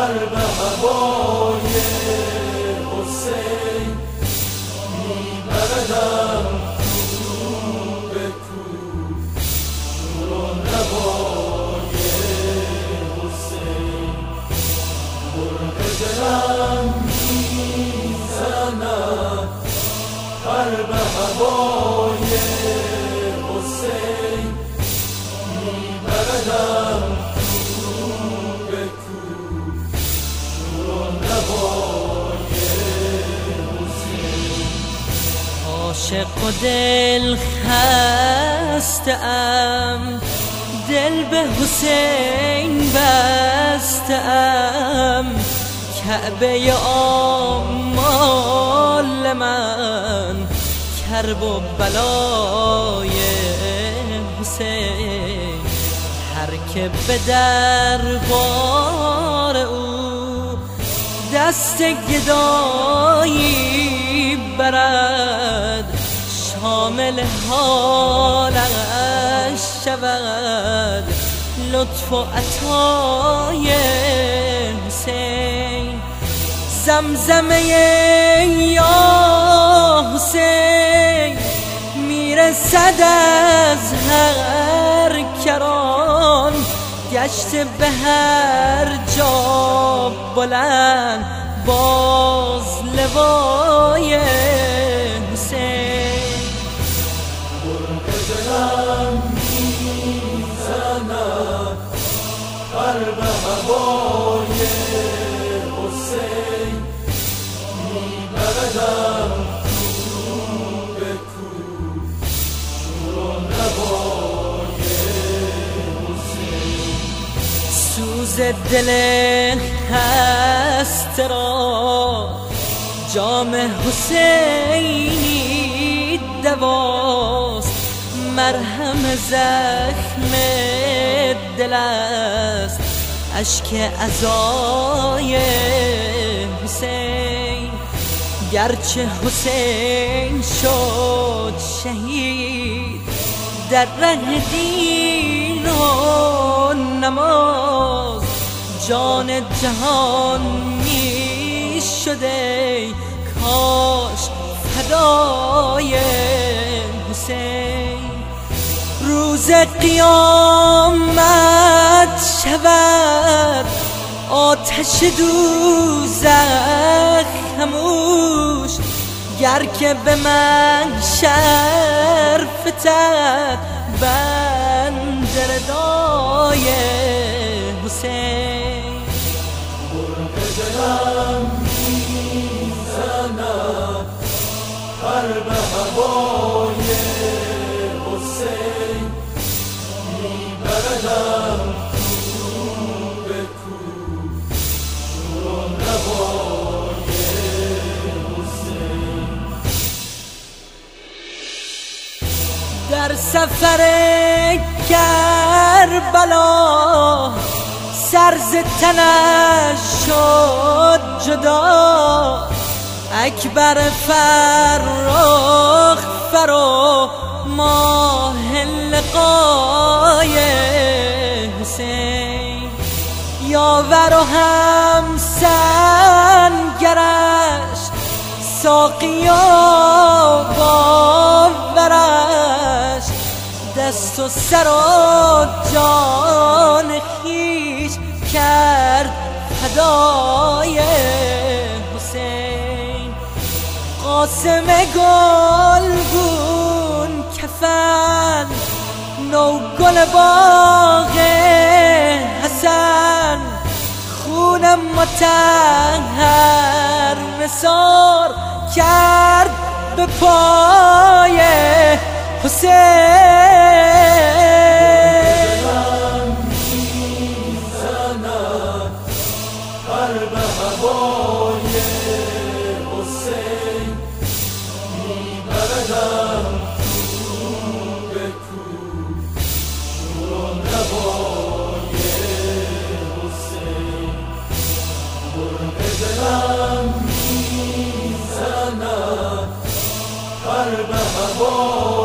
قلب هوای حسین میبردم کو به کو، شور و نوای حسین مرغ دلم میزند. قلب هوای حسین میبردم کو به کو، شور و نوای حسین. عاشق و دل خسته‌ام، دل به حسین بسته‌ام. کعبه آمال من کرب و بلای حسین. هر که به دربار او دست گدایی برد، شامل حالش شود لطف و عطای حسین. زمزمه یا حسین میرسد از هر کران، گشت به هر جا بلند باز لوای حسین. مرغ دلم میزند. قلب هوای حسین میبردم کو به کو، شور و نوای حسین. سوز دل خسته را جام حسینی دواست، مرهم زخم دل است اشک عزای حسین. گرچه حسین شد شهید در ره دین و نماز، جان جهان می شده کاش فدای حسین. روز قیامت شود آتش دوزخ خموش، گر که به محشر فتد بند ردای حسین. مرغ دلم میزند. قلب هوای حسین میبردم کو به کو، شور و نوای حسین. در سفر کربلا سر ز تنش شد جدا، اکبر فرخ فرو ماه لقای حسین. یاور و همسنگرش ساقی و باورش، دست و سر و جان خویش کرد فدای حسین. قاسم گلگون کفن نو گل باغ حسن، خونم مطهر نثار کرد به پای حسین. قلب هوای حسین میبردم کو به کو، شور و نوای حسین. مرغ دلم میزند. قلب هوای